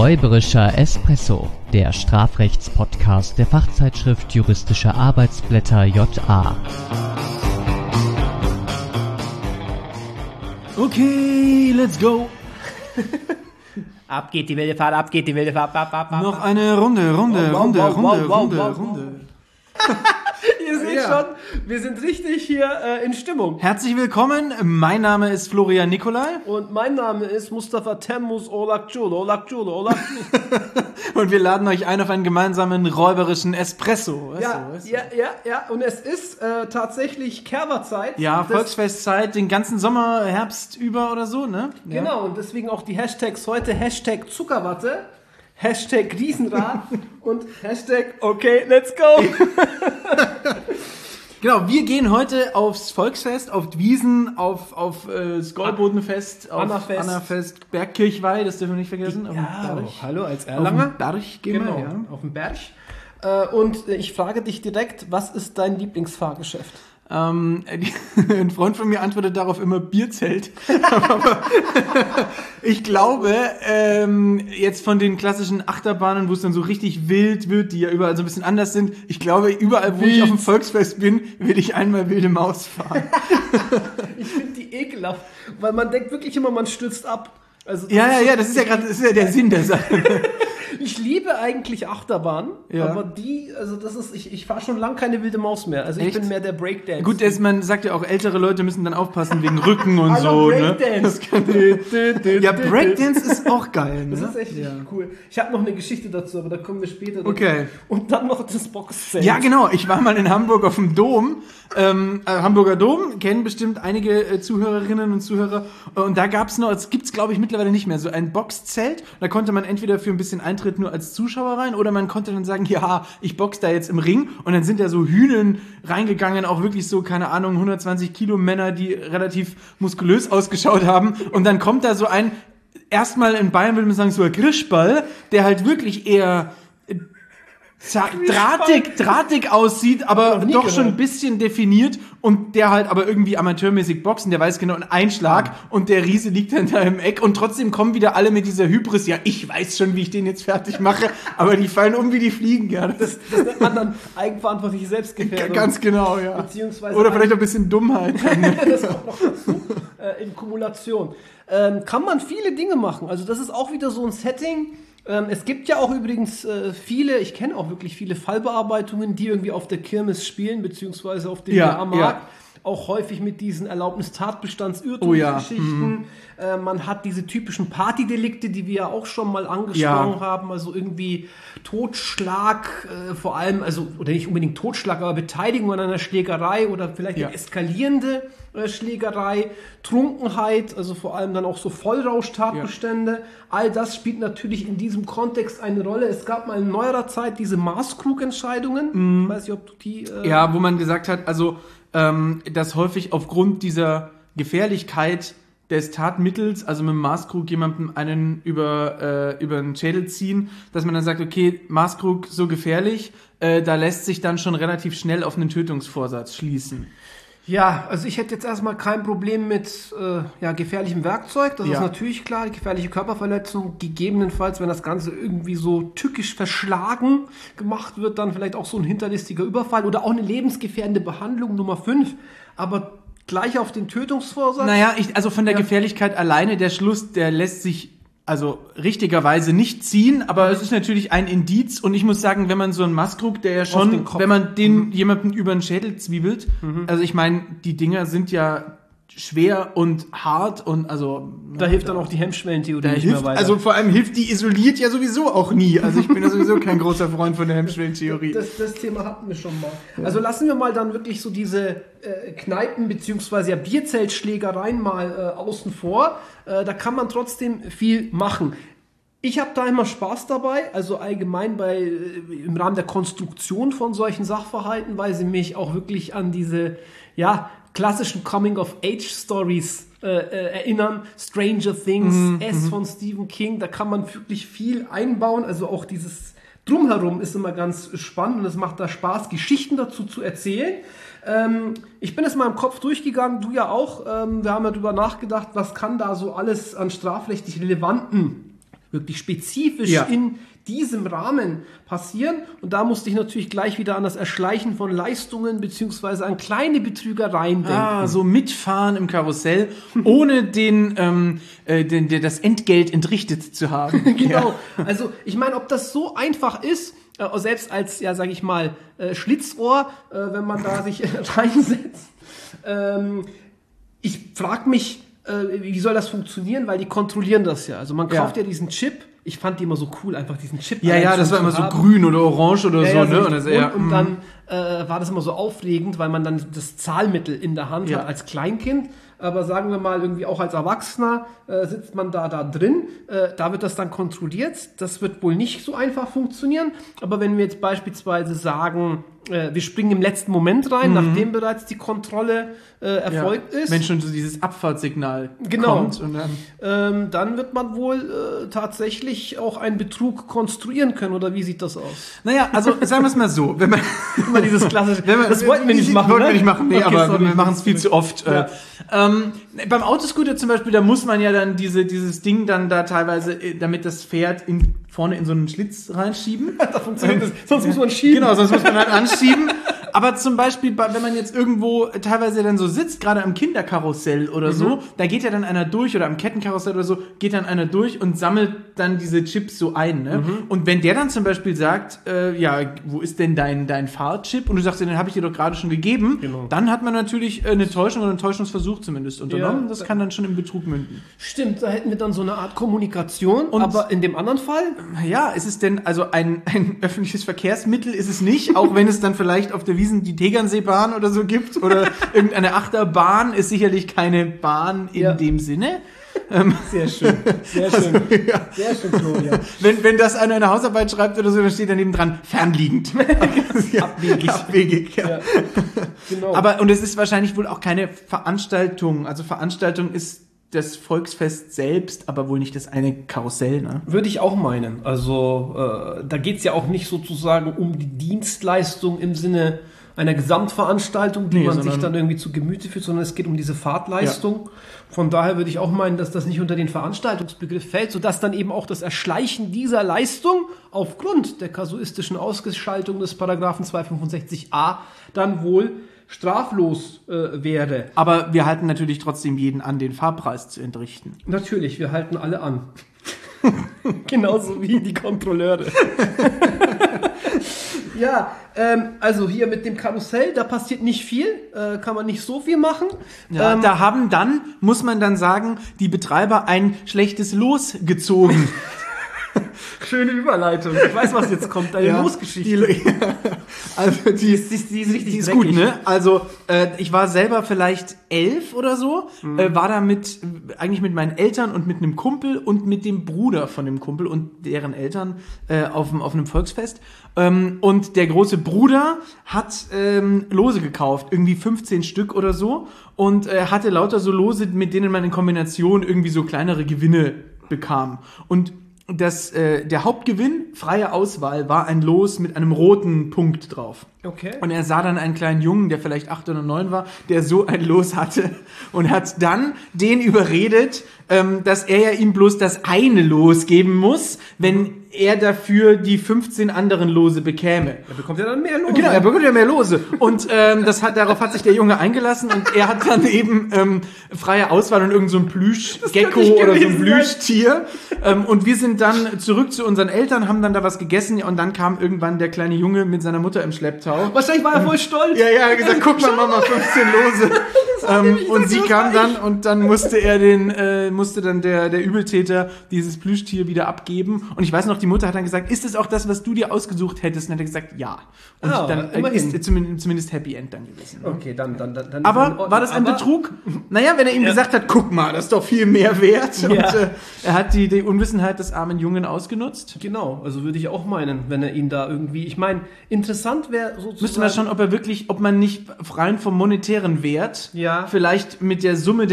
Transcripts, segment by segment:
Räuberischer Espresso, der Strafrechtspodcast der Fachzeitschrift Juristische Arbeitsblätter JA. Okay, let's go. Ab geht die wilde Fahrt, ab geht die wilde Fahrt, ab. Noch eine Runde. Ihr seht schon, wir sind richtig hier in Stimmung. Herzlich willkommen, mein Name ist Florian Nicolai. Und mein Name ist Mustafa Temmuz Olakjulu. Und wir laden euch ein auf einen gemeinsamen räuberischen Espresso. Ja. Und es ist tatsächlich Kerberzeit. Ja, Volksfestzeit, den ganzen Sommer, Herbst über oder so, ne? Ja. Genau, und deswegen auch die Hashtags heute, Hashtag Zuckerwatte, Hashtag Riesenrad und Hashtag Okay, let's go. Genau, wir gehen heute aufs Volksfest, auf die Wiesen, auf das Goldbodenfest, auf Annafest, Bergkirchweih, das dürfen wir nicht vergessen. Hallo als Erlanger. Auf den Berg gehen wir, ja. Auf dem Berg. Und ich frage dich direkt, was ist dein Lieblingsfahrgeschäft? Ein Freund von mir antwortet darauf immer Bierzelt. Aber ich glaube, jetzt von den klassischen Achterbahnen, wo es dann so richtig wild wird, die ja überall so ein bisschen anders sind, ich glaube, überall, wo ich auf dem Volksfest bin, will ich einmal wilde Maus fahren. Ich finde die ekelhaft, weil man denkt wirklich immer, man stürzt ab. Also das ist ja der Sinn der Sache. Ich liebe eigentlich Achterbahn, ja. Aber ich fahre schon lange keine wilde Maus mehr. Also ich bin mehr der Breakdance. Gut, man sagt ja auch, ältere Leute müssen dann aufpassen wegen Rücken und so. Breakdance. Ne? Ja, Breakdance ist auch geil. Ne? Das ist echt cool. Ich habe noch eine Geschichte dazu, aber da kommen wir später dazu. Okay. Und dann noch das Boxzelt. Ja, genau. Ich war mal in Hamburg auf dem Dom. Hamburger Dom, kennen bestimmt einige Zuhörerinnen und Zuhörer. Und da gibt's glaube ich mittlerweile nicht mehr, so ein Boxzelt. Da konnte man entweder für ein bisschen Eintritt nur als Zuschauer rein oder man konnte dann sagen, ja, ich box da jetzt im Ring. Und dann sind da so Hühnen reingegangen, auch wirklich so, keine Ahnung, 120 Kilo Männer, die relativ muskulös ausgeschaut haben. Und dann kommt da so erstmal in Bayern würde man sagen, so ein Grischball, der halt wirklich eher drahtig aussieht, aber doch schon ein bisschen definiert und der halt aber irgendwie amateurmäßig boxt und der weiß genau, ein Schlag und der Riese liegt dann da im Eck und trotzdem kommen wieder alle mit dieser Hybris, ja, ich weiß schon, wie ich den jetzt fertig mache, aber die fallen um wie die Fliegen, ja. Das nennt man dann eigenverantwortliche Selbstgefährdung. Ganz genau, ja. Beziehungsweise oder vielleicht auch ein bisschen Dummheit. Das kommt noch dazu, in Kumulation. Kann man viele Dinge machen, also das ist auch wieder so ein Setting. Es gibt ja auch übrigens ich kenne auch wirklich viele Fallbearbeitungen, die irgendwie auf der Kirmes spielen, beziehungsweise auf dem Jahrmarkt. Ja. Auch häufig mit diesen Erlaubnis-Tatbestands-Irrtumsgeschichten. Man hat diese typischen Partydelikte, die wir ja auch schon mal angesprochen haben, also irgendwie Totschlag, vor allem, also, oder nicht unbedingt Totschlag, aber Beteiligung an einer Schlägerei oder vielleicht eine eskalierende Schlägerei, Trunkenheit, also vor allem dann auch so Vollrausch-Tatbestände. Ja. All das spielt natürlich in diesem Kontext eine Rolle. Es gab mal in neuerer Zeit diese Maßkrug-Entscheidungen. Ich weiß nicht, ob du die... wo man gesagt hat, also dass häufig aufgrund dieser Gefährlichkeit des Tatmittels, also mit dem Maßkrug jemandem einen über den Schädel ziehen, dass man dann sagt, okay, Maßkrug so gefährlich, da lässt sich dann schon relativ schnell auf einen Tötungsvorsatz schließen. Ja, also ich hätte jetzt erstmal kein Problem mit gefährlichem Werkzeug, das ist natürlich klar, gefährliche Körperverletzung, gegebenenfalls, wenn das Ganze irgendwie so tückisch verschlagen gemacht wird, dann vielleicht auch so ein hinterlistiger Überfall oder auch eine lebensgefährdende Behandlung Nummer 5, aber gleich auf den Tötungsvorsatz? Naja, von der Gefährlichkeit alleine, der Schluss, der lässt sich richtigerweise nicht ziehen, aber es ist natürlich ein Indiz und ich muss sagen, wenn man so einen Maßkrug, der ja schon, wenn man den jemanden über den Schädel zwiebelt, also ich meine, die Dinger sind ja schwer und hart und da hilft dann auch die Hemmschwellentheorie nicht mehr weiter. Also vor allem hilft die isoliert ja sowieso auch nie. Also ich bin ja sowieso kein großer Freund von der Hemmschwellentheorie. Das Thema hatten wir schon mal. Ja. Also lassen wir mal dann wirklich so diese Kneipen- bzw. Bierzeltschlägereien mal außen vor. Da kann man trotzdem viel machen. Ich habe da immer Spaß dabei, also allgemein im Rahmen der Konstruktion von solchen Sachverhalten, weil sie mich auch wirklich an diese klassischen Coming-of-Age-Stories erinnern. Stranger Things, von Stephen King, da kann man wirklich viel einbauen, also auch dieses Drumherum ist immer ganz spannend und es macht da Spaß, Geschichten dazu zu erzählen. Ich bin es mal im Kopf durchgegangen, du ja auch. Wir haben ja darüber nachgedacht, was kann da so alles an strafrechtlich relevanten wirklich spezifisch Ja. in diesem Rahmen passieren. Und da musste ich natürlich gleich wieder an das Erschleichen von Leistungen beziehungsweise an kleine Betrügereien denken. So mitfahren im Karussell, ohne das Entgelt entrichtet zu haben. Genau. Also ich meine, ob das so einfach ist, selbst als, ja, sage ich mal, Schlitzohr, wenn man da sich reinsetzt. Ich frage mich, wie soll das funktionieren, weil die kontrollieren das ja. Also man kauft ja diesen Chip. Ich fand die immer so cool, einfach diesen Chip. Ja, das war immer so grün oder orange oder so. Ne? Und dann war das immer so aufregend, weil man dann das Zahlmittel in der Hand hat als Kleinkind. Aber sagen wir mal, irgendwie auch als Erwachsener sitzt man da drin. Da wird das dann kontrolliert. Das wird wohl nicht so einfach funktionieren. Aber wenn wir jetzt beispielsweise sagen, wir springen im letzten Moment rein, nachdem bereits die Kontrolle erfolgt ist. Wenn schon so dieses Abfahrtssignal kommt. Und dann wird man wohl tatsächlich auch einen Betrug konstruieren können. Oder wie sieht das aus? Naja, also sagen wir es mal so. Wenn man Immer dieses klassische, das wollten wir nicht machen. Wollten wir nicht machen, nee, okay, aber sorry. wir machen es viel zu oft. Ja. Beim Autoscooter zum Beispiel, da muss man ja dann dieses Ding dann da teilweise, damit das Pferd vorne in so einen Schlitz reinschieben. Da funktioniert das. Sonst muss man schieben. Genau, sonst muss man halt anschieben. Aber zum Beispiel, wenn man jetzt irgendwo teilweise dann so sitzt, gerade am Kinderkarussell oder so, da geht ja dann einer durch oder am Kettenkarussell oder so, geht dann einer durch und sammelt dann diese Chips so ein. Ne? Und wenn der dann zum Beispiel sagt, wo ist denn dein Fahrchip? Und du sagst, den habe ich dir doch gerade schon gegeben, dann hat man natürlich eine Täuschung oder einen Täuschungsversuch zumindest unternommen. Ja. Das kann dann schon im Betrug münden. Stimmt, da hätten wir dann so eine Art Kommunikation. Aber in dem anderen Fall? Ja, ist es denn, also ein öffentliches Verkehrsmittel ist es nicht, auch wenn es dann vielleicht auf der Wiesen die Tegernseebahn oder so gibt oder irgendeine Achterbahn, ist sicherlich keine Bahn in dem Sinne. Sehr schön, sehr schön. Sehr schön, Florian. Wenn das einer eine Hausarbeit schreibt oder so, dann steht daneben dran, fernliegend. Abwegig, ja. Genau. Aber, und es ist wahrscheinlich wohl auch keine Veranstaltung. Also Veranstaltung ist das Volksfest selbst, aber wohl nicht das eine Karussell, ne? Würde ich auch meinen. Also da geht es ja auch nicht sozusagen um die Dienstleistung im Sinne einer Gesamtveranstaltung, die man sich dann irgendwie zu Gemüte führt, sondern es geht um diese Fahrtleistung. Ja. Von daher würde ich auch meinen, dass das nicht unter den Veranstaltungsbegriff fällt, sodass dann eben auch das Erschleichen dieser Leistung aufgrund der kasuistischen Ausgestaltung des Paragraphen 265a dann wohl straflos wäre. Aber wir halten natürlich trotzdem jeden an, den Fahrpreis zu entrichten. Natürlich, wir halten alle an. Genauso wie die Kontrolleure. Ja, also hier mit dem Karussell, da passiert nicht viel, kann man nicht so viel machen. Ja, da haben dann, muss man dann sagen, die Betreiber ein schlechtes Los gezogen. Schöne Überleitung. Ich weiß, was jetzt kommt. Eine Losgeschichte. Also die ist richtig gut, ne? Also ich war selber vielleicht 11 oder so, war da eigentlich mit meinen Eltern und mit einem Kumpel und mit dem Bruder von dem Kumpel und deren Eltern auf einem Volksfest. Und der große Bruder hat Lose gekauft, irgendwie 15 Stück oder so, und hatte lauter so Lose, mit denen man in Kombination irgendwie so kleinere Gewinne bekam. Und der Hauptgewinn, freie Auswahl, war ein Los mit einem roten Punkt drauf. Okay. Und er sah dann einen kleinen Jungen, der vielleicht 8 oder 9 war, der so ein Los hatte und hat dann den überredet, dass er ja ihm bloß das eine Los geben muss, wenn er dafür die 15 anderen Lose bekäme. Er bekommt ja dann mehr Lose. Genau, er bekommt ja mehr Lose. Und darauf hat sich der Junge eingelassen und er hat dann eben freie Auswahl und irgend so ein Plüschgecko oder so ein Plüschtier. Und wir sind dann zurück zu unseren Eltern, haben dann da was gegessen und dann kam irgendwann der kleine Junge mit seiner Mutter im Schlepptau. Wahrscheinlich war er voll stolz. Ja, er hat gesagt, guck mal, Mama, 15 Lose. Und sie kam dann und dann musste dann der Übeltäter dieses Plüschtier wieder abgeben. Und ich weiß noch, die Mutter hat dann gesagt, ist es auch das, was du dir ausgesucht hättest? Und hat er gesagt, ja. Und dann ist zumindest Happy End dann gewesen. Ne? Okay, dann. Aber war das ein Betrug? Naja, wenn er ihm gesagt hat, guck mal, das ist doch viel mehr wert. Ja. Und er hat die Unwissenheit des armen Jungen ausgenutzt. Genau, also würde ich auch meinen, wenn er ihn da irgendwie, ich meine, interessant wäre sozusagen... Müsste man schauen, ob man nicht rein vom monetären Wert vielleicht mit der Summe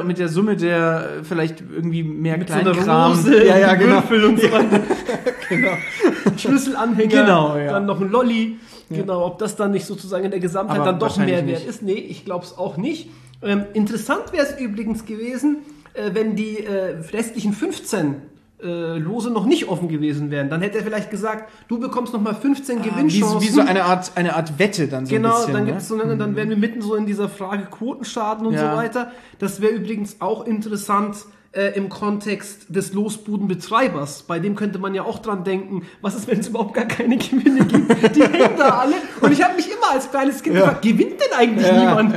der vielleicht irgendwie mehr mit Kleinkram, so einer Rose, genau. Würfel und so weiter. Genau. Schlüsselanhänger, dann noch ein Lolli. Genau, ob das dann nicht sozusagen in der Gesamtheit aber dann doch mehr wert nicht. ist. Nee, ich glaube es auch nicht. Interessant wäre es übrigens gewesen, wenn die restlichen 15 Lose noch nicht offen gewesen wären. Dann hätte er vielleicht gesagt, du bekommst nochmal 15 Gewinnchancen. Wie so eine Art Wette dann so genau, ein bisschen. Dann ne? gibt's so, dann wären wir mitten so in dieser Frage Quotenschaden und so weiter. Das wäre übrigens auch interessant im Kontext des Losbudenbetreibers. Bei dem könnte man ja auch dran denken, was ist, wenn es überhaupt gar keine Gewinne gibt? Die hängen da alle. Und ich habe mich immer als kleines Kind gefragt, gewinnt denn eigentlich niemand?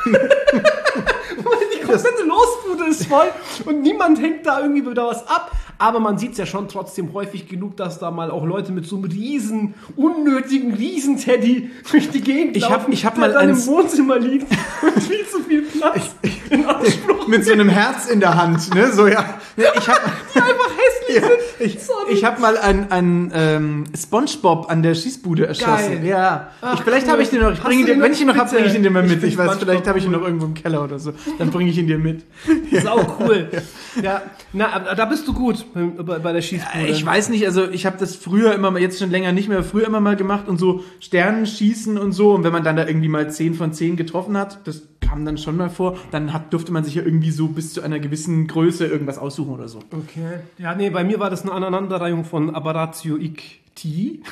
Die komplette Losbude ist voll und niemand hängt da irgendwie wieder was ab. Aber man sieht es ja schon trotzdem häufig genug, dass da mal auch Leute mit so einem unnötigen Riesenteddy durch die Gegend laufen, ich hab der mal dann im Wohnzimmer liegt und viel zu viel Platz in Anspruch mit so einem Herz in der Hand, ne? So, ja. die einfach hässlich sind. Ich habe mal einen SpongeBob an der Schießbude erschossen. Geil. Ja. Ach, Vielleicht cool. habe ich den noch. Wenn ich ihn noch habe, bringe ich ihn dir mal mit. Ich weiß, SpongeBob vielleicht habe ich ihn noch irgendwo im Keller oder so. Dann bringe ich ihn dir mit. Sau cool. Ja, na, aber da bist du gut bei der Schießbude. Ich weiß nicht, also ich habe das früher immer mal, jetzt schon länger nicht mehr, früher immer mal gemacht und so Sternenschießen und so. Und wenn man dann da irgendwie mal 10 von 10 getroffen hat, das kam dann schon mal vor, dann durfte man sich ja irgendwie so bis zu einer gewissen Größe irgendwas aussuchen oder so. Okay. Ja, nee, bei mir war das eine Aneinanderreihung von Aberratio Icti.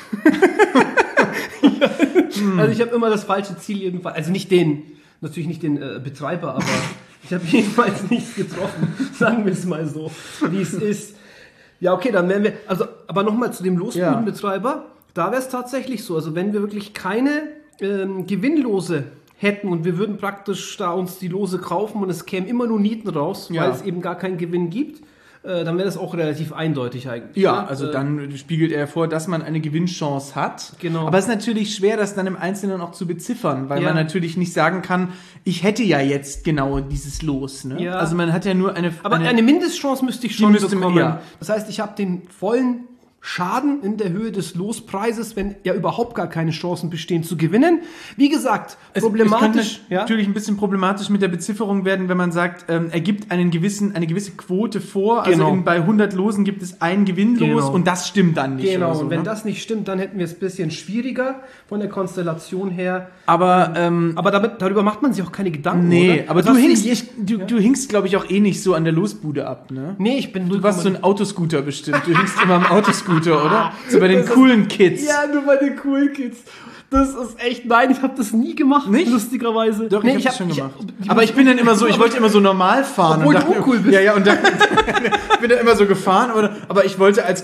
Also ich habe immer das falsche Ziel jedenfalls, also natürlich nicht den Betreiber, aber ich habe jedenfalls nichts getroffen, sagen wir es mal so, wie es ist. Ja, okay, dann wären wir, also, aber nochmal zu dem Losbudenbetreiber, da wäre es tatsächlich so, also wenn wir wirklich keine Gewinnlose hätten und wir würden praktisch da uns die Lose kaufen und es kämen immer nur Nieten raus, weil es eben gar keinen Gewinn gibt, dann wäre das auch relativ eindeutig eigentlich. Ja, also dann spiegelt er vor, dass man eine Gewinnchance hat. Genau. Aber es ist natürlich schwer, das dann im Einzelnen auch zu beziffern, weil man natürlich nicht sagen kann, ich hätte ja jetzt genau dieses Los. Ne? Ja. Also man hat ja nur eine... Aber eine Mindestchance müsste ich schon bekommen. Ja. Das heißt, ich habe den vollen Schaden in der Höhe des Lospreises, wenn ja überhaupt gar keine Chancen bestehen zu gewinnen. Wie gesagt, problematisch. Es könnte natürlich ein bisschen problematisch mit der Bezifferung werden, wenn man sagt, er gibt eine gewisse Quote vor. Also Genau. bei 100 Losen gibt es ein Gewinnlos Genau. und das stimmt dann nicht. Genau, oder so, und wenn ne? das nicht stimmt, dann hätten wir es ein bisschen schwieriger von der Konstellation her. Aber darüber macht man sich auch keine Gedanken, nee, oder? aber Das du hast hinkst, du hinkst, glaube ich, auch eh nicht so an der Losbude ab, ne? Nee, ich bin Du warst so ein Autoscooter bestimmt. Du hinkst immer am Autoscooter, oder? So bei den Das ist- coolen Kids. Ja, nur bei den coolen Kids. Das ist echt, nein, ich habe das nie gemacht, Nicht? lustigerweise. Doch, nee, ich habe das schon gemacht. Aber ich bin dann immer so, ich wollte immer so normal fahren. Obwohl und du dachte, uncool bist. Ja, und dann ich bin da immer so gefahren, aber ich wollte als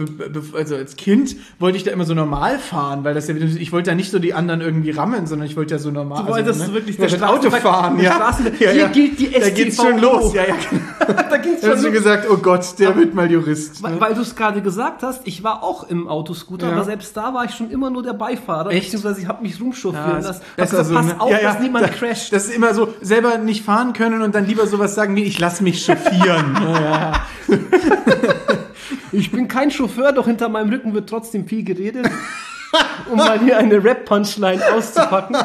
Kind wollte ich da immer so normal fahren, weil das ja, ich wollte da nicht so die anderen irgendwie rammen, sondern ich wollte ja so normal. Du wolltest wirklich der Auto fahren, der ja. Straßen, Ja, hier ja. gilt die Da geht's schon StVO. los, ja. Da ging's Da hast schon du los. gesagt, oh Gott, der wird mal Jurist. Ne? Weil du es gerade gesagt hast, ich war auch im Autoscooter, Ja. aber selbst da war ich schon immer nur der Beifahrer, Echt? beziehungsweise ich habe mich rumchauffieren lassen. das Hab ist gesagt, also, pass ne? auf, Ja, ja, dass niemand crasht. Das ist immer so, selber nicht fahren können und dann lieber sowas sagen wie, ich lass mich chauffieren. Ja. Ich bin kein Chauffeur, doch hinter meinem Rücken wird trotzdem viel geredet, um mal hier eine Rap-Punchline auszupacken.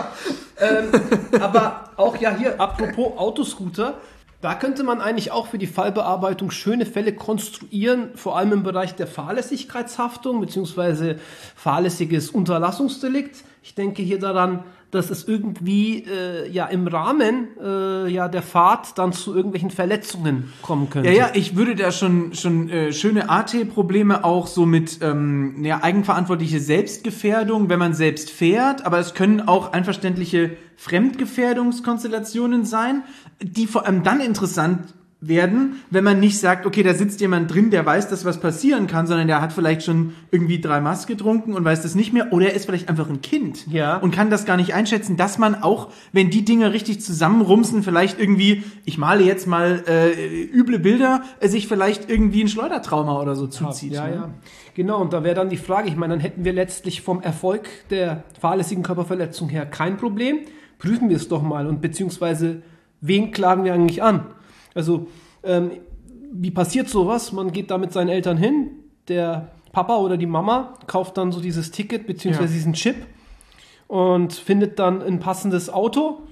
Aber auch ja hier, apropos Autoscooter, da könnte man eigentlich auch für die Fallbearbeitung schöne Fälle konstruieren, vor allem im Bereich der Fahrlässigkeitshaftung bzw. fahrlässiges Unterlassungsdelikt. Ich denke hier daran, dass es irgendwie im Rahmen der Fahrt dann zu irgendwelchen Verletzungen kommen könnte. Ja, ich würde da schon schöne AT-Probleme auch so mit eigenverantwortliche Selbstgefährdung, wenn man selbst fährt, aber es können auch einverständliche Fremdgefährdungskonstellationen sein, die vor allem dann interessant werden, wenn man nicht sagt, okay, da sitzt jemand drin, der weiß, dass was passieren kann, sondern der hat vielleicht schon irgendwie 3 Maß getrunken und weiß das nicht mehr, oder er ist vielleicht einfach ein Kind und kann das gar nicht einschätzen, dass man auch, wenn die Dinge richtig zusammenrumsen, vielleicht irgendwie, ich male jetzt mal üble Bilder, sich vielleicht irgendwie ein Schleudertrauma oder so zuzieht. Ja, ne? ja. Genau, und da wäre dann die Frage, ich meine, dann hätten wir letztlich vom Erfolg der fahrlässigen Körperverletzung her kein Problem. Prüfen wir es doch mal und beziehungsweise wen klagen wir eigentlich an? Also, wie passiert sowas? Man geht da mit seinen Eltern hin, der Papa oder die Mama kauft dann so dieses Ticket beziehungsweise diesen Chip und findet dann ein passendes Auto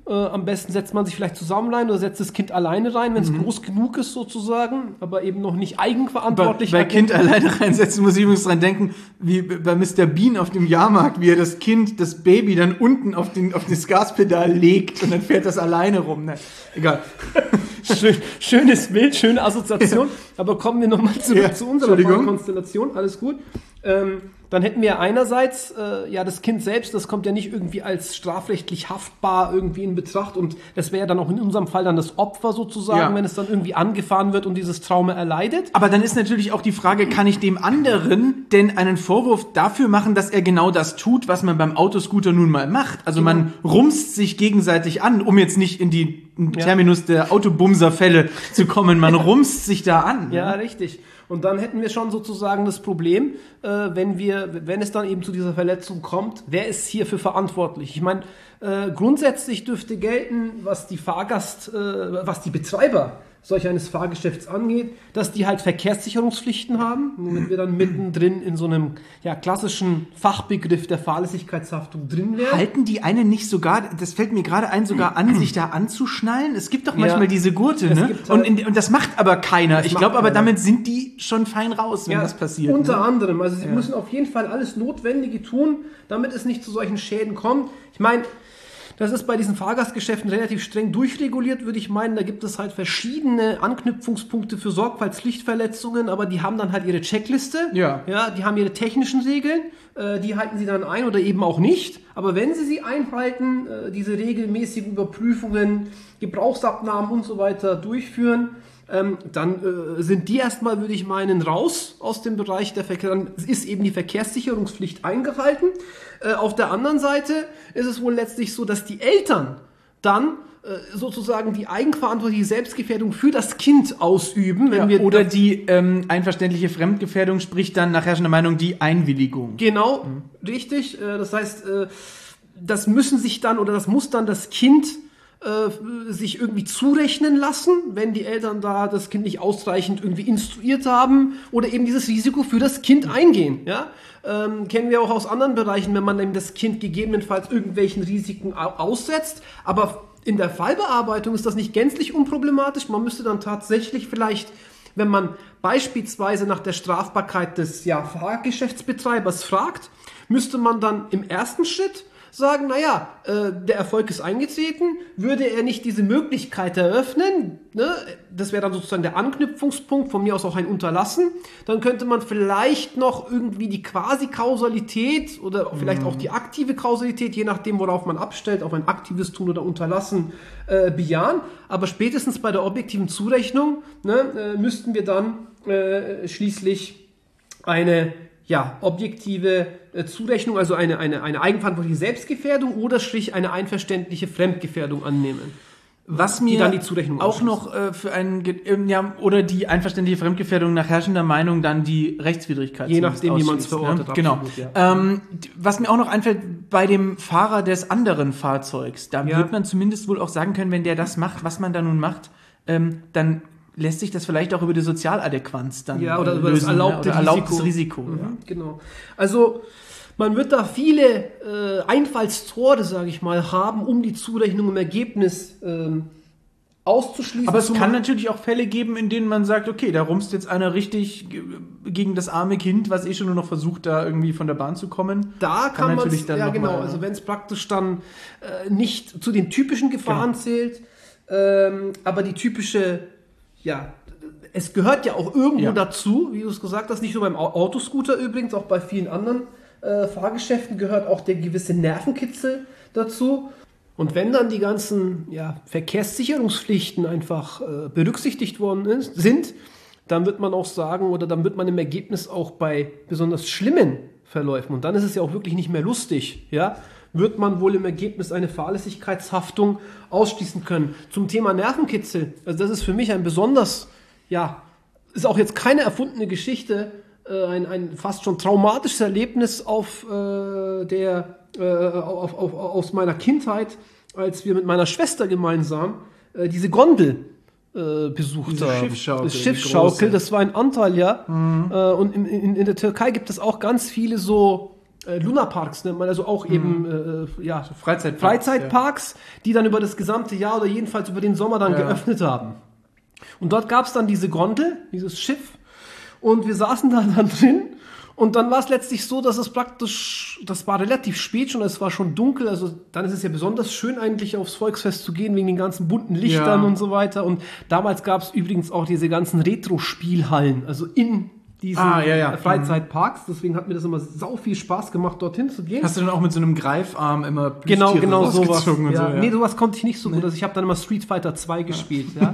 Am besten setzt man sich vielleicht zusammen rein oder setzt das Kind alleine rein, wenn es groß genug ist sozusagen, aber eben noch nicht eigenverantwortlich. Bei Kind alleine reinsetzen muss ich übrigens dran denken, wie bei Mr. Bean auf dem Jahrmarkt, wie er das Baby dann unten auf das Gaspedal legt und dann fährt das alleine rum. Ne? Egal. Schönes Bild, schöne Assoziation. Ja. Aber kommen wir nochmal zurück zu unserer Konstellation. Alles gut. Dann hätten wir einerseits, das Kind selbst, das kommt ja nicht irgendwie als strafrechtlich haftbar irgendwie in Betracht und das wäre ja dann auch in unserem Fall dann das Opfer sozusagen, wenn es dann irgendwie angefahren wird und dieses Trauma erleidet. Aber dann ist natürlich auch die Frage, kann ich dem anderen denn einen Vorwurf dafür machen, dass er genau das tut, was man beim Autoscooter nun mal macht? Also man rumst sich gegenseitig an, um jetzt nicht in die Terminus der Autobumserfälle zu kommen, man rumst sich da an. Ja, richtig. Und dann hätten wir schon sozusagen das Problem, wenn es dann eben zu dieser Verletzung kommt, wer ist hierfür verantwortlich? Ich meine, grundsätzlich dürfte gelten, was die Betreiber solch eines Fahrgeschäfts angeht, dass die halt Verkehrssicherungspflichten haben, womit wir dann mittendrin in so einem klassischen Fachbegriff der Fahrlässigkeitshaftung drin wären. Halten die einen nicht sogar, das fällt mir gerade ein, sogar an, sich da anzuschnallen? Es gibt doch manchmal diese Gurte, ne? Und das macht aber keiner. Ich glaube aber, damit sind die schon fein raus, wenn das passiert. Unter anderem. Also sie müssen auf jeden Fall alles Notwendige tun, damit es nicht zu solchen Schäden kommt. Ich meine, das ist bei diesen Fahrgastgeschäften relativ streng durchreguliert, würde ich meinen. Da gibt es halt verschiedene Anknüpfungspunkte für Sorgfaltspflichtverletzungen, aber die haben dann halt ihre Checkliste. Ja, die haben ihre technischen Regeln, die halten sie dann ein oder eben auch nicht. Aber wenn sie einhalten, diese regelmäßigen Überprüfungen, Gebrauchsabnahmen und so weiter durchführen, dann sind die erstmal, würde ich meinen, raus aus dem Bereich der Verkehr. Dann ist eben die Verkehrssicherungspflicht eingehalten. Auf der anderen Seite ist es wohl letztlich so, dass die Eltern dann sozusagen die eigenverantwortliche Selbstgefährdung für das Kind ausüben. Oder die einverständliche Fremdgefährdung, sprich dann nach herrschender Meinung die Einwilligung. Genau, richtig. Das heißt, das muss dann das Kind sich irgendwie zurechnen lassen, wenn die Eltern da das Kind nicht ausreichend irgendwie instruiert haben oder eben dieses Risiko für das Kind eingehen. Ja? Kennen wir auch aus anderen Bereichen, wenn man eben das Kind gegebenenfalls irgendwelchen Risiken aussetzt. Aber in der Fallbearbeitung ist das nicht gänzlich unproblematisch. Man müsste dann tatsächlich vielleicht, wenn man beispielsweise nach der Strafbarkeit des Fahrgeschäftsbetreibers fragt, müsste man dann im ersten Schritt sagen, der Erfolg ist eingetreten, würde er nicht diese Möglichkeit eröffnen, ne? Das wäre dann sozusagen der Anknüpfungspunkt, von mir aus auch ein Unterlassen, dann könnte man vielleicht noch irgendwie die Quasi-Kausalität oder vielleicht auch die aktive Kausalität, je nachdem, worauf man abstellt, auf ein aktives Tun oder Unterlassen bejahen, aber spätestens bei der objektiven Zurechnung müssten wir dann schließlich eine objektive Zurechnung, also eine eigenverantwortliche Selbstgefährdung oder eine einverständliche Fremdgefährdung annehmen. Was mir dann die Zurechnung auch noch oder die einverständliche Fremdgefährdung nach herrschender Meinung dann die Rechtswidrigkeit. Je nachdem, wie man es verortet. Ne? Genau. Absolut, was mir auch noch einfällt, bei dem Fahrer des anderen Fahrzeugs, da wird man zumindest wohl auch sagen können, wenn der das macht, was man da nun macht, dann lässt sich das vielleicht auch über die Sozialadäquanz dann oder über das erlaubtes Risiko. Genau. Also man wird da viele Einfallstore, sage ich mal, haben, um die Zurechnung im Ergebnis auszuschließen. Aber es kann natürlich auch Fälle geben, in denen man sagt, okay, da rumst jetzt einer richtig gegen das arme Kind, was schon nur noch versucht, da irgendwie von der Bahn zu kommen. Da kann man natürlich dann also wenn es praktisch dann nicht zu den typischen Gefahren zählt, aber die typische es gehört ja auch irgendwo dazu, wie du es gesagt hast, nicht nur beim Autoscooter übrigens, auch bei vielen anderen Fahrgeschäften gehört auch der gewisse Nervenkitzel dazu. Und wenn dann die ganzen Verkehrssicherungspflichten einfach berücksichtigt worden sind, dann wird man auch sagen, oder dann wird man im Ergebnis auch bei besonders schlimmen Verläufen, und dann ist es ja auch wirklich nicht mehr lustig, wird man wohl im Ergebnis eine Fahrlässigkeitshaftung ausschließen können. Zum Thema Nervenkitzel, also das ist für mich ein besonders, ist auch jetzt keine erfundene Geschichte, ein fast schon traumatisches Erlebnis aus meiner Kindheit, als wir mit meiner Schwester gemeinsam diese Gondel besucht haben. Das Schiffsschaukel, das war ein Antalya. Und in der Türkei gibt es auch ganz viele so Lunaparks nennt man, also auch eben Freizeitparks, die dann über das gesamte Jahr oder jedenfalls über den Sommer dann geöffnet haben. Und dort gab es dann diese Gondel, dieses Schiff, und wir saßen da dann drin. Und dann war es letztlich so, dass es praktisch, das war relativ spät schon, es war schon dunkel, also dann ist es ja besonders schön eigentlich aufs Volksfest zu gehen, wegen den ganzen bunten Lichtern und so weiter. Und damals gab es übrigens auch diese ganzen Retro-Spielhallen, also in diesen Freizeitparks. Deswegen hat mir das immer sau viel Spaß gemacht, dorthin zu gehen. Hast du dann auch mit so einem Greifarm immer Plüschtiere sowas? Und so, ja. Nee, sowas konnte ich nicht so gut. Also ich habe dann immer Street Fighter 2 gespielt. Ja.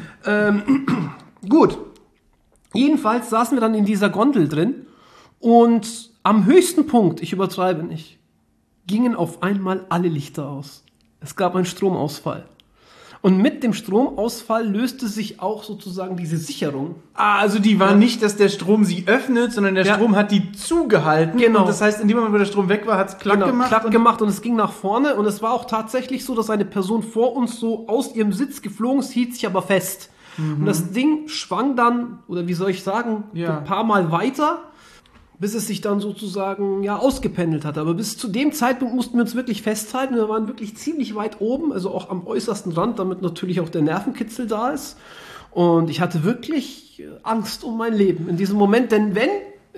Gut. Jedenfalls saßen wir dann in dieser Gondel drin. Und am höchsten Punkt, ich übertreibe nicht, gingen auf einmal alle Lichter aus. Es gab einen Stromausfall. Und mit dem Stromausfall löste sich auch sozusagen diese Sicherung. Also die war nicht, dass der Strom sie öffnet, sondern der Strom hat die zugehalten. Genau. Und das heißt, in dem Moment, wo der Strom weg war, hat es Klack gemacht und es ging nach vorne. Und es war auch tatsächlich so, dass eine Person vor uns so aus ihrem Sitz geflogen ist, hielt sich aber fest. Und das Ding schwang dann, oder wie soll ich sagen, ein paar Mal weiter, bis es sich dann sozusagen ausgependelt hat. Aber bis zu dem Zeitpunkt mussten wir uns wirklich festhalten. Wir waren wirklich ziemlich weit oben, also auch am äußersten Rand, damit natürlich auch der Nervenkitzel da ist. Und ich hatte wirklich Angst um mein Leben in diesem Moment, denn wenn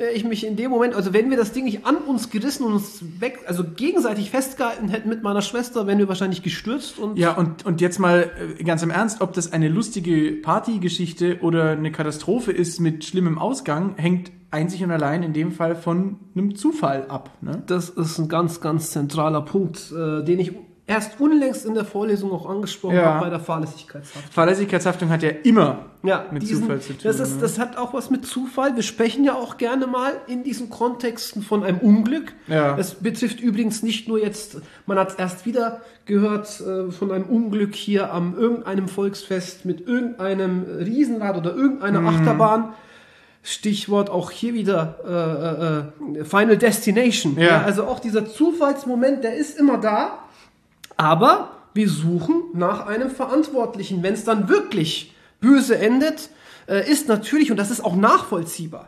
wir das Ding nicht an uns gerissen und uns gegenseitig festgehalten hätten mit meiner Schwester, wären wir wahrscheinlich gestürzt. Und jetzt mal ganz im Ernst, ob das eine lustige Partygeschichte oder eine Katastrophe ist mit schlimmem Ausgang, hängt einzig und allein in dem Fall von einem Zufall ab. Ne? Das ist ein ganz, ganz zentraler Punkt, den ich erst unlängst in der Vorlesung auch angesprochen habe bei der Fahrlässigkeitshaftung. Fahrlässigkeitshaftung hat ja immer mit Zufall zu tun. Das hat auch was mit Zufall. Wir sprechen ja auch gerne mal in diesen Kontexten von einem Unglück. Ja. Das betrifft übrigens nicht nur jetzt, man hat es erst wieder gehört, von einem Unglück hier am irgendeinem Volksfest mit irgendeinem Riesenrad oder irgendeiner Achterbahn. Stichwort auch hier wieder Final Destination. Ja. Also auch dieser Zufallsmoment, der ist immer da. Aber wir suchen nach einem Verantwortlichen. Wenn es dann wirklich böse endet, ist natürlich, und das ist auch nachvollziehbar,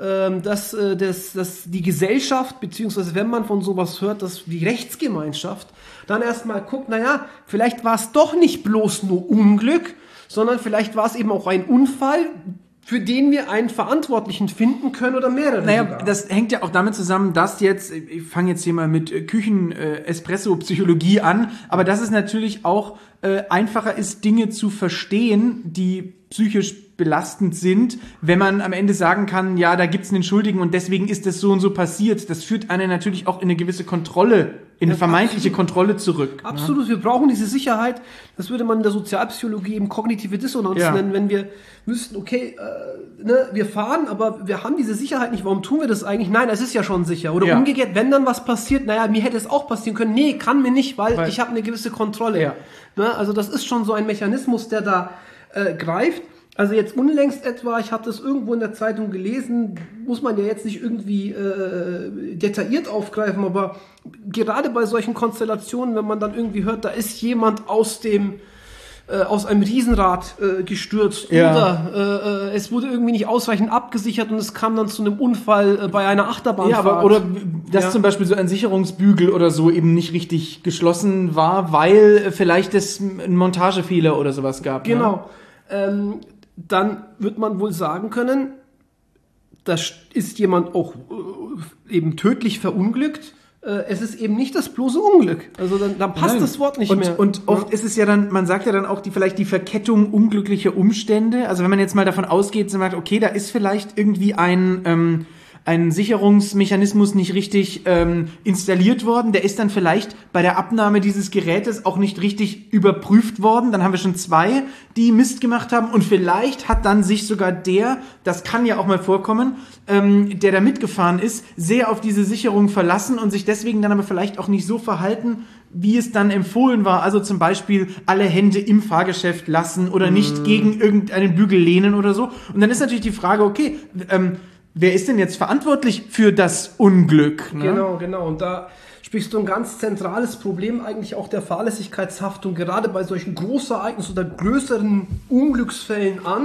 dass die Gesellschaft, beziehungsweise wenn man von sowas hört, dass die Rechtsgemeinschaft dann erstmal guckt, vielleicht war es doch nicht bloß nur Unglück, sondern vielleicht war es eben auch ein Unfall, für den wir einen Verantwortlichen finden können oder mehrere. Das hängt ja auch damit zusammen, dass jetzt, ich fange jetzt hier mal mit Küchen-Espresso-Psychologie an, aber dass es natürlich auch einfacher ist, Dinge zu verstehen, die psychisch belastend sind, wenn man am Ende sagen kann, ja, da gibt's einen Schuldigen und deswegen ist das so und so passiert. Das führt einen natürlich auch in eine gewisse Kontrolle, in eine vermeintliche Kontrolle zurück. Absolut, wir brauchen diese Sicherheit. Das würde man in der Sozialpsychologie eben kognitive Dissonanz nennen, wenn wir wüssten, okay, wir fahren, aber wir haben diese Sicherheit nicht. Warum tun wir das eigentlich? Nein, es ist ja schon sicher. Oder umgekehrt, wenn dann was passiert, mir hätte es auch passieren können. Nee, kann mir nicht, weil ich habe eine gewisse Kontrolle. Ja. Also das ist schon so ein Mechanismus, der da greift. Also jetzt unlängst etwa, ich hatte es irgendwo in der Zeitung gelesen, muss man ja jetzt nicht irgendwie detailliert aufgreifen, aber gerade bei solchen Konstellationen, wenn man dann irgendwie hört, da ist jemand aus einem Riesenrad gestürzt oder es wurde irgendwie nicht ausreichend abgesichert und es kam dann zu einem Unfall bei einer Achterbahnfahrt. Oder dass zum Beispiel so ein Sicherungsbügel oder so eben nicht richtig geschlossen war, weil vielleicht es einen Montagefehler oder sowas gab. Genau. Ne? Dann wird man wohl sagen können, da ist jemand auch eben tödlich verunglückt. Es ist eben nicht das bloße Unglück. Also dann passt das Wort nicht mehr. Und oft ist es ja dann, man sagt ja dann auch vielleicht die Verkettung unglücklicher Umstände. Also wenn man jetzt mal davon ausgeht, so sagt, okay, da ist vielleicht irgendwie ein Sicherungsmechanismus nicht richtig installiert worden. Der ist dann vielleicht bei der Abnahme dieses Gerätes auch nicht richtig überprüft worden. Dann haben wir schon 2, die Mist gemacht haben. Und vielleicht hat dann sich sogar das kann ja auch mal vorkommen, der da mitgefahren ist, sehr auf diese Sicherung verlassen und sich deswegen dann aber vielleicht auch nicht so verhalten, wie es dann empfohlen war. Also zum Beispiel alle Hände im Fahrgeschäft lassen oder nicht gegen irgendeinen Bügel lehnen oder so. Und dann ist natürlich die Frage, okay, wer ist denn jetzt verantwortlich für das Unglück? Ne? Genau. Und da sprichst du ein ganz zentrales Problem eigentlich auch der Fahrlässigkeitshaftung, gerade bei solchen Großereignissen oder größeren Unglücksfällen an.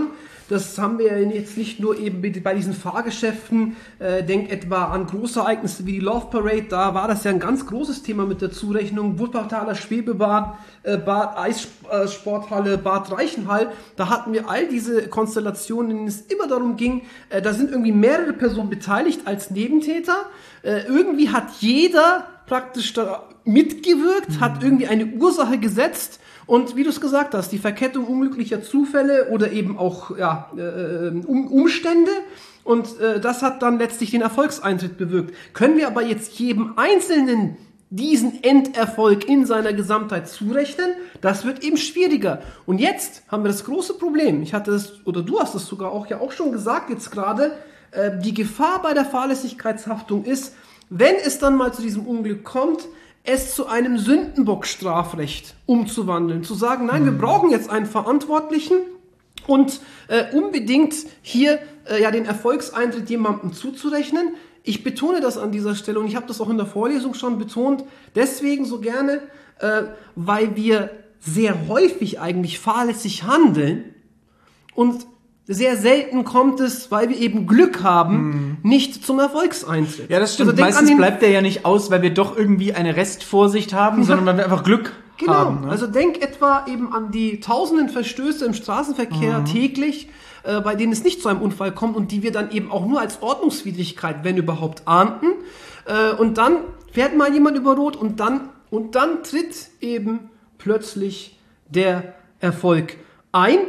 Das haben wir jetzt nicht nur eben bei diesen Fahrgeschäften. Denk etwa an Großereignisse wie die Love Parade. Da war das ja ein ganz großes Thema mit der Zurechnung. Wuppertaler Schwebebahn, Bad Eissporthalle, Bad Reichenhall. Da hatten wir all diese Konstellationen, in denen es immer darum ging, da sind irgendwie mehrere Personen beteiligt als Nebentäter. Irgendwie hat jeder praktisch da mitgewirkt, hat irgendwie eine Ursache gesetzt. Und wie du es gesagt hast, die Verkettung unglücklicher Zufälle oder eben auch Umstände. Und das hat dann letztlich den Erfolgseintritt bewirkt. Können wir aber jetzt jedem Einzelnen diesen Enderfolg in seiner Gesamtheit zurechnen? Das wird eben schwieriger. Und jetzt haben wir das große Problem. Ich hatte es, oder du hast es sogar auch schon gesagt jetzt gerade, die Gefahr bei der Fahrlässigkeitshaftung ist, wenn es dann mal zu diesem Unglück kommt, es zu einem Sündenbock-Strafrecht umzuwandeln. Zu sagen, nein, wir brauchen jetzt einen Verantwortlichen und unbedingt hier den Erfolgseintritt jemandem zuzurechnen. Ich betone das an dieser Stelle und ich habe das auch in der Vorlesung schon betont, deswegen so gerne, weil wir sehr häufig eigentlich fahrlässig handeln und sehr selten kommt es, weil wir eben Glück haben, nicht zum Erfolgseintritt. Ja, das stimmt. Also meistens bleibt der ja nicht aus, weil wir doch irgendwie eine Restvorsicht haben, sondern weil wir einfach Glück haben. Genau. Also denk etwa eben an die tausenden Verstöße im Straßenverkehr täglich, bei denen es nicht zu einem Unfall kommt und die wir dann eben auch nur als Ordnungswidrigkeit, wenn überhaupt, ahnden. Und dann fährt mal jemand über Rot und dann tritt eben plötzlich der Erfolg ein.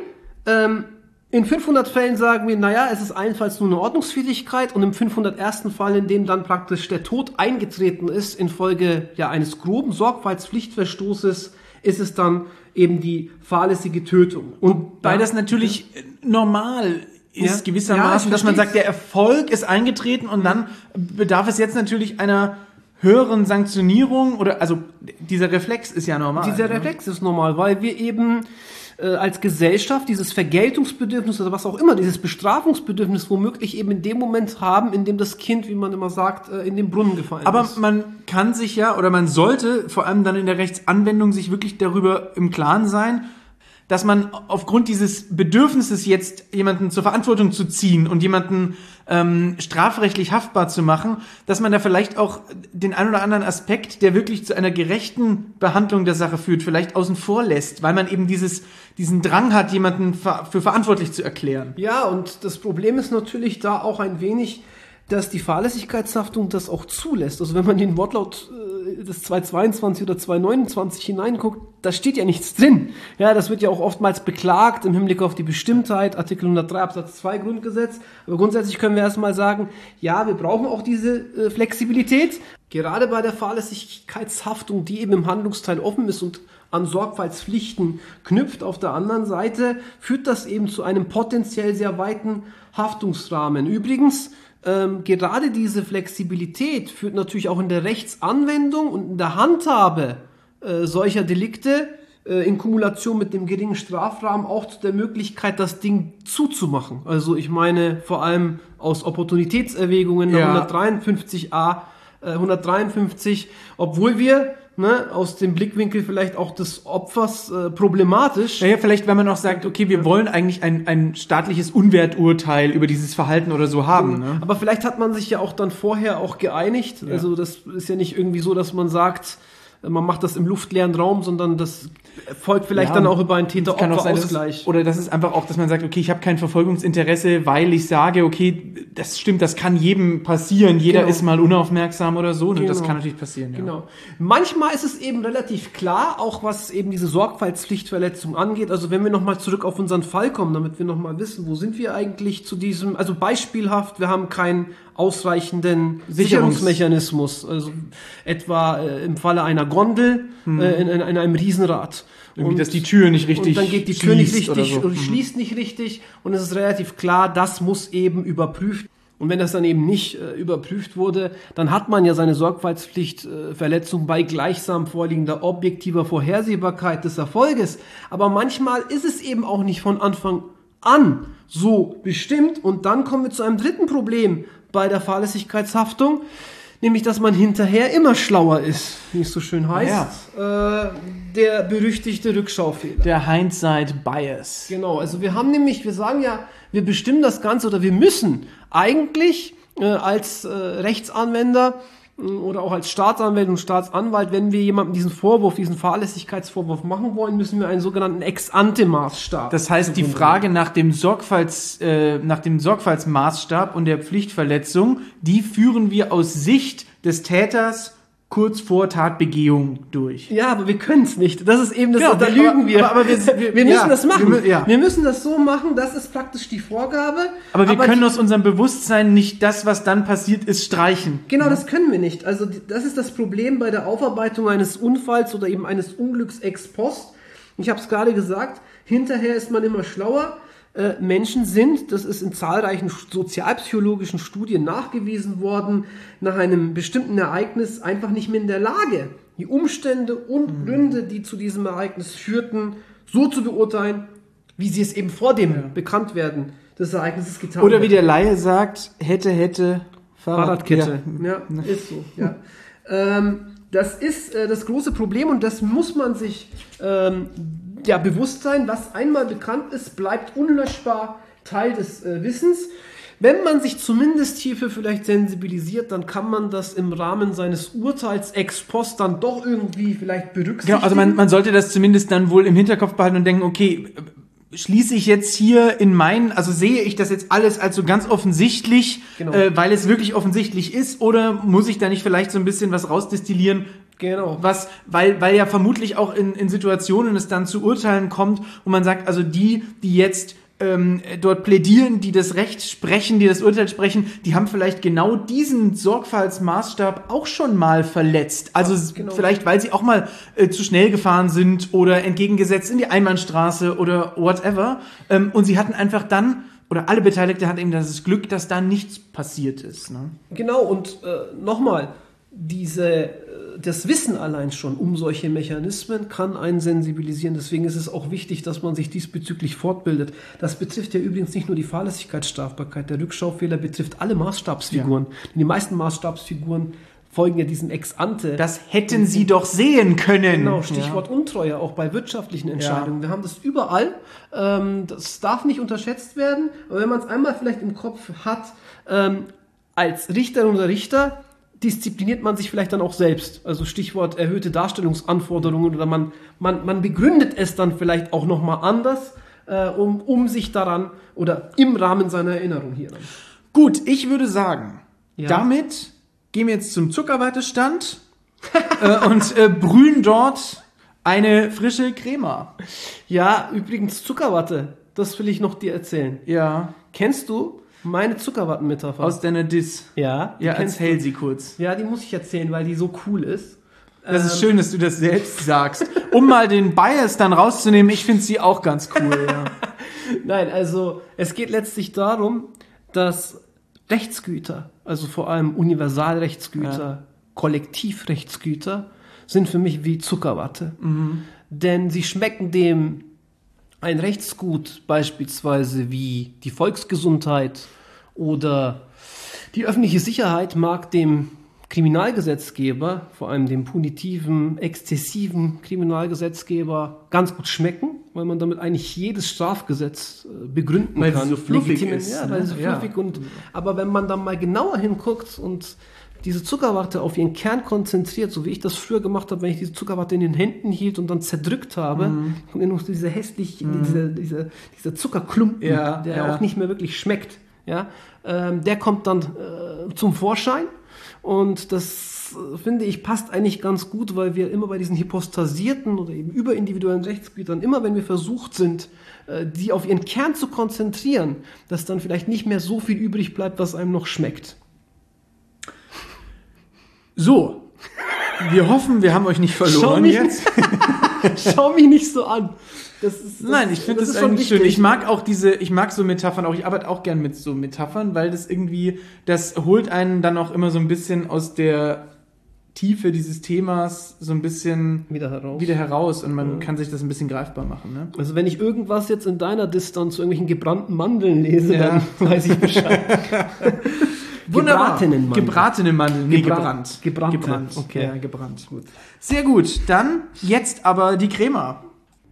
In 500 Fällen sagen wir, naja, es ist allenfalls nur eine Ordnungswidrigkeit und im 501. Fall, in dem dann praktisch der Tod eingetreten ist infolge eines groben Sorgfaltspflichtverstoßes, ist es dann eben die fahrlässige Tötung. Und weil das natürlich normal ist gewissermaßen, dass man sagt, der Erfolg ist eingetreten und dann bedarf es jetzt natürlich einer höheren Sanktionierung oder, also dieser Reflex ist ja normal. Dieser Reflex ist normal, weil wir eben als Gesellschaft dieses Vergeltungsbedürfnis oder was auch immer, dieses Bestrafungsbedürfnis womöglich eben in dem Moment haben, in dem das Kind, wie man immer sagt, in den Brunnen gefallen ist. Aber man kann sich man sollte vor allem dann in der Rechtsanwendung sich wirklich darüber im Klaren sein, dass man aufgrund dieses Bedürfnisses jetzt jemanden zur Verantwortung zu ziehen und jemanden strafrechtlich haftbar zu machen, dass man da vielleicht auch den ein oder anderen Aspekt, der wirklich zu einer gerechten Behandlung der Sache führt, vielleicht außen vor lässt, weil man eben diesen Drang hat, jemanden für verantwortlich zu erklären. Ja, und das Problem ist natürlich da auch ein wenig, dass die Fahrlässigkeitshaftung das auch zulässt. Also wenn man den Wortlaut des 222 oder 229 hineinguckt, da steht ja nichts drin. Ja, das wird ja auch oftmals beklagt im Hinblick auf die Bestimmtheit, Artikel 103 Absatz 2 Grundgesetz. Aber grundsätzlich können wir erstmal sagen, ja, wir brauchen auch diese Flexibilität. Gerade bei der Fahrlässigkeitshaftung, die eben im Handlungsteil offen ist und an Sorgfaltspflichten knüpft, auf der anderen Seite führt das eben zu einem potenziell sehr weiten Haftungsrahmen. Übrigens, gerade diese Flexibilität führt natürlich auch in der Rechtsanwendung und in der Handhabe solcher Delikte in Kumulation mit dem geringen Strafrahmen auch zu der Möglichkeit, das Ding zuzumachen. Also ich meine vor allem aus Opportunitätserwägungen nach 153, obwohl wir aus dem Blickwinkel vielleicht auch des Opfers problematisch. Naja, vielleicht, wenn man auch sagt, okay, wir wollen eigentlich ein staatliches Unwerturteil über dieses Verhalten oder so haben. Ne? Aber vielleicht hat man sich ja auch dann vorher auch geeinigt. Ja. Also das ist ja nicht irgendwie so, dass man sagt, man macht das im luftleeren Raum, sondern das folgt vielleicht dann auch über einen Täter-Opfer-Ausgleich. Oder das ist einfach auch, dass man sagt, okay, ich habe kein Verfolgungsinteresse, weil ich sage, okay, das stimmt, das kann jedem passieren. Jeder ist mal unaufmerksam oder so. Und das kann natürlich passieren. Ja. Genau. Manchmal ist es eben relativ klar, auch was eben diese Sorgfaltspflichtverletzung angeht. Also wenn wir nochmal zurück auf unseren Fall kommen, damit wir nochmal wissen, wo sind wir eigentlich zu diesem, also beispielhaft, wir haben keinen ausreichenden Sicherungsmechanismus, also etwa im Falle einer Gondel in einem Riesenrad. Irgendwie, dass die Tür nicht richtig schließt. Und dann geht die Tür nicht richtig oder schließt nicht richtig und es ist relativ klar, das muss eben überprüft. Und wenn das dann eben nicht überprüft wurde, dann hat man ja seine Sorgfaltspflichtverletzung bei gleichsam vorliegender objektiver Vorhersehbarkeit des Erfolges. Aber manchmal ist es eben auch nicht von Anfang an so bestimmt. Und dann kommen wir zu einem dritten Problem bei der Fahrlässigkeitshaftung. Nämlich, dass man hinterher immer schlauer ist, wie es so schön heißt. Der berüchtigte Rückschaufehler. Der Hindsight Bias. Genau, also wir sagen ja, wir bestimmen das Ganze oder wir müssen eigentlich als Rechtsanwender oder auch als Staatsanwalt und Staatsanwalt, wenn wir jemandem diesen Fahrlässigkeitsvorwurf machen wollen, müssen wir einen sogenannten Ex-ante-Maßstab. Das heißt, die Frage nach dem Sorgfaltsmaßstab und der Pflichtverletzung, die führen wir aus Sicht des Täters kurz vor Tatbegehung durch. Ja, aber wir können es nicht. Das ist eben das, Ja, da lügen wir. aber wir müssen das machen. Ja. Wir müssen das so machen, das ist praktisch die Vorgabe. Aber wir können aus unserem Bewusstsein nicht das, was dann passiert ist, streichen. Genau, das können wir nicht. Also das ist das Problem bei der Aufarbeitung eines Unfalls oder eben eines Unglücks ex post. Ich habe es gerade gesagt, hinterher ist man immer schlauer. Menschen sind, das ist in zahlreichen sozialpsychologischen Studien nachgewiesen worden, nach einem bestimmten Ereignis einfach nicht mehr in der Lage, die Umstände und Gründe, die zu diesem Ereignis führten, so zu beurteilen, wie sie es eben vor dem Bekanntwerden des Ereignisses getan haben. Oder wie der Laie sagt, hätte, Fahrradkette. Ja, ist so. Ja. Das ist das große Problem und das muss man sich bewusst sein, was einmal bekannt ist, bleibt unlöschbar Teil des Wissens. Wenn man sich zumindest hierfür vielleicht sensibilisiert, dann kann man das im Rahmen seines Urteils ex post dann doch irgendwie vielleicht berücksichtigen. Genau, also man sollte das zumindest dann wohl im Hinterkopf behalten und denken, okay, schließe ich jetzt hier also sehe ich das jetzt alles als so ganz offensichtlich, Genau. Weil es wirklich offensichtlich ist, oder muss ich da nicht vielleicht so ein bisschen was rausdestillieren? Genau. Weil ja vermutlich auch in Situationen es dann zu Urteilen kommt, wo man sagt, also die jetzt dort plädieren, die das Recht sprechen, die das Urteil sprechen, die haben vielleicht genau diesen Sorgfaltsmaßstab auch schon mal verletzt. Also genau. Vielleicht, weil sie auch mal zu schnell gefahren sind oder entgegengesetzt in die Einbahnstraße oder whatever. Und sie hatten einfach dann, oder alle Beteiligten hatten eben das Glück, dass da nichts passiert ist. Ne? Genau, und nochmal, das Wissen allein schon um solche Mechanismen kann einen sensibilisieren. Deswegen ist es auch wichtig, dass man sich diesbezüglich fortbildet. Das betrifft ja übrigens nicht nur die Fahrlässigkeitsstrafbarkeit. Der Rückschaufehler betrifft alle Maßstabsfiguren. Ja. Die meisten Maßstabsfiguren folgen ja diesem Ex-ante. Das hätten sie doch sehen können. Genau, Stichwort Untreue, auch bei wirtschaftlichen Entscheidungen. Wir haben das überall. Das darf nicht unterschätzt werden. Aber wenn man es einmal vielleicht im Kopf hat, als Richterin oder Richter, diszipliniert man sich vielleicht dann auch selbst. Also Stichwort erhöhte Darstellungsanforderungen oder man begründet es dann vielleicht auch nochmal anders, um sich daran oder im Rahmen seiner Erinnerung hier dann. Gut, ich würde sagen, Ja. damit gehen wir jetzt zum Zuckerwattestand und brühen dort eine frische Crema. Ja, übrigens Zuckerwatte, das will ich noch dir erzählen. Ja, Kennst du meine Zuckerwatten-Metapher? aus deiner Diss. Ja, die Ja, kennst erzähl sie kurz. du. Ja, die muss ich erzählen, weil die so cool ist. Das ist schön, dass du das selbst sagst. Um mal den Bias dann rauszunehmen, ich finde sie auch ganz cool. Ja. Nein, also es geht letztlich darum, dass Rechtsgüter, also vor allem Universalrechtsgüter, Kollektivrechtsgüter, sind für mich wie Zuckerwatte. Denn sie schmecken dem ein Rechtsgut beispielsweise wie die Volksgesundheit oder die öffentliche Sicherheit mag dem Kriminalgesetzgeber, vor allem dem punitiven, exzessiven Kriminalgesetzgeber, ganz gut schmecken, weil man damit eigentlich jedes Strafgesetz begründen Weil sie kann. so fluffig Legitimieren, ist, ja, ne? weil sie so Ja. fluffig und aber wenn man dann mal genauer hinguckt und diese Zuckerwatte auf ihren Kern konzentriert, so wie ich das früher gemacht habe, wenn ich diese Zuckerwatte in den Händen hielt und dann zerdrückt habe, und dann noch dieser dieser Zuckerklumpen, der auch nicht mehr wirklich schmeckt, ja, der kommt dann zum Vorschein. Und das, finde ich, passt eigentlich ganz gut, weil wir immer bei diesen hypostasierten oder eben überindividuellen Rechtsgütern, immer wenn wir versucht sind, die auf ihren Kern zu konzentrieren, dass dann vielleicht nicht mehr so viel übrig bleibt, was einem noch schmeckt. So, wir hoffen, wir haben euch nicht verloren jetzt. Schau mich nicht so an. Nein, ich finde das eigentlich schön. Ich mag so Metaphern auch. Ich arbeite auch gern mit so Metaphern, weil das holt einen dann auch immer so ein bisschen aus der Tiefe dieses Themas so ein bisschen Wieder heraus und man kann sich das ein bisschen greifbar machen. Ne? Also wenn ich irgendwas jetzt in deiner Distanz zu irgendwelchen gebrannten Mandeln lese, dann weiß ich Bescheid. Gebratenen Mandeln. Gebratene Mandeln. Nee, gebrannt. Gebrannt. Okay. Ja, gebrannt. Gut. Sehr gut. Dann jetzt aber die Crema.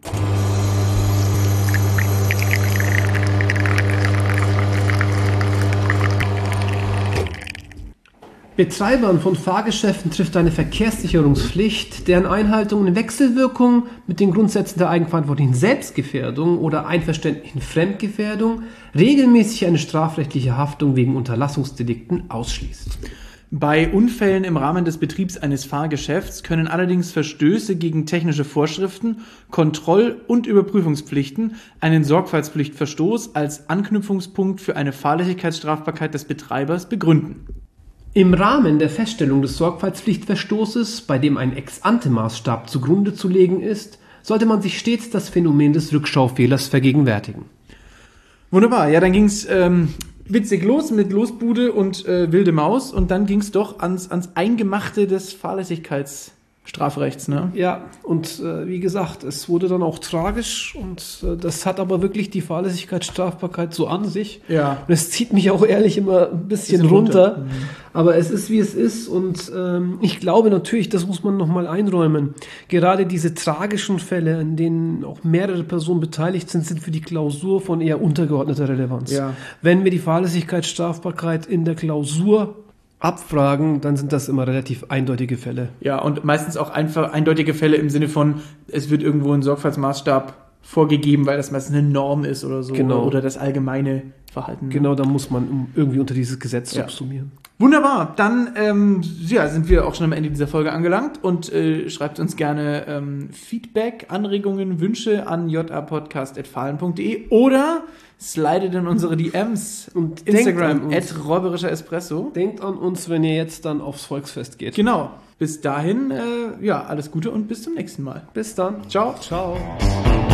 Betreibern von Fahrgeschäften trifft eine Verkehrssicherungspflicht, deren Einhaltung in Wechselwirkung mit den Grundsätzen der eigenverantwortlichen Selbstgefährdung oder einverständlichen Fremdgefährdung regelmäßig eine strafrechtliche Haftung wegen Unterlassungsdelikten ausschließt. Bei Unfällen im Rahmen des Betriebs eines Fahrgeschäfts können allerdings Verstöße gegen technische Vorschriften, Kontroll- und Überprüfungspflichten einen Sorgfaltspflichtverstoß als Anknüpfungspunkt für eine Fahrlässigkeitsstrafbarkeit des Betreibers begründen. Im Rahmen der Feststellung des Sorgfaltspflichtverstoßes, bei dem ein Ex-ante-Maßstab zugrunde zu legen ist, sollte man sich stets das Phänomen des Rückschaufehlers vergegenwärtigen. Wunderbar, ja, dann ging's witzig los mit Losbude und wilde Maus und dann ging's doch ans Eingemachte des Fahrlässigkeitsstrafrechts, ne? Ja, und wie gesagt, es wurde dann auch tragisch und das hat aber wirklich die Fahrlässigkeitsstrafbarkeit so an sich. Ja. Und es zieht mich auch ehrlich immer ein bisschen runter. Aber es ist, wie es ist und ich glaube natürlich, das muss man nochmal einräumen, gerade diese tragischen Fälle, in denen auch mehrere Personen beteiligt sind, sind für die Klausur von eher untergeordneter Relevanz. Ja. Wenn wir die Fahrlässigkeitsstrafbarkeit in der Klausur abfragen, dann sind das immer relativ eindeutige Fälle. Ja, und meistens auch einfach eindeutige Fälle im Sinne von, es wird irgendwo ein Sorgfaltsmaßstab vorgegeben, weil das meistens eine Norm ist oder so. Genau. Oder das allgemeine Verhalten. Genau, da muss man irgendwie unter dieses Gesetz subsumieren. Wunderbar, dann sind wir auch schon am Ende dieser Folge angelangt und schreibt uns gerne Feedback, Anregungen, Wünsche an japodcast@fahlen.de oder slidet in unsere DMs Und Instagram @räuberischer-Espresso. Denkt an uns, wenn ihr jetzt dann aufs Volksfest geht. Genau, bis dahin, alles Gute und bis zum nächsten Mal. Bis dann. Ciao. Ciao.